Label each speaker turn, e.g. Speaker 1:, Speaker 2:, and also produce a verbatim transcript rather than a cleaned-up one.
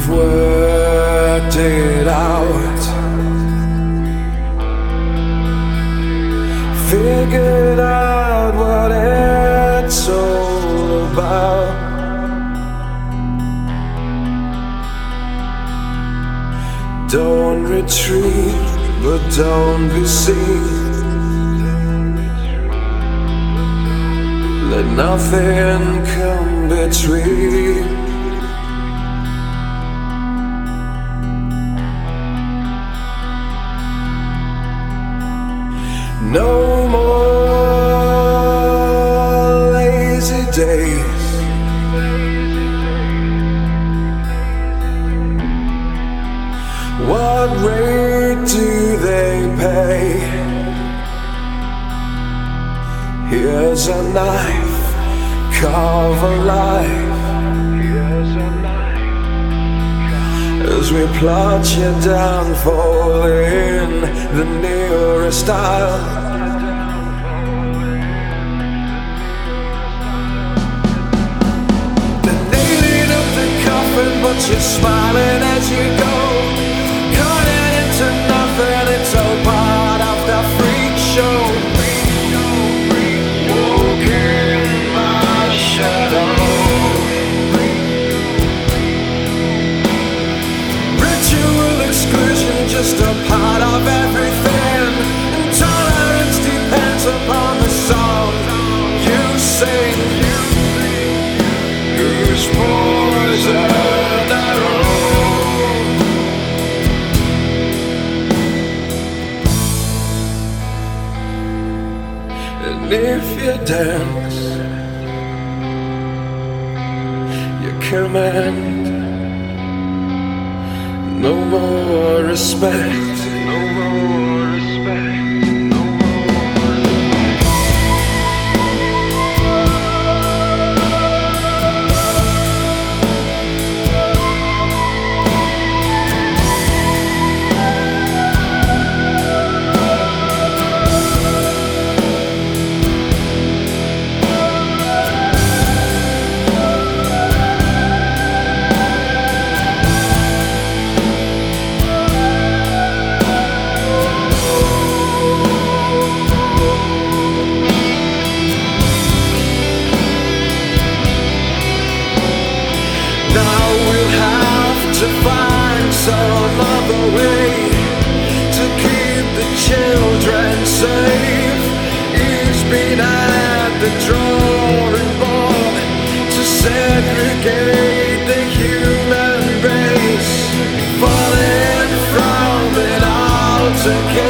Speaker 1: We've worked it out, figured out what it's all about. Don't retreat, but don't be seen. Let nothing come between. No more lazy days. What rate do they pay? Here's a knife, carve a life. As we plot your downfall in the nearest aisle. They're nailing up the coffin, but you're smiling as you go. Cutting into nothing, it's all part of the freak show. Walking my shadow. Exclusion, just a part of everything. Intolerance depends upon the song you sing. Whose poison arrow? And if you dance, you command. No more respect. No more respect. No more to find some other way to keep the children safe. He's been at the drawing board to segregate the human race, falling from it all together.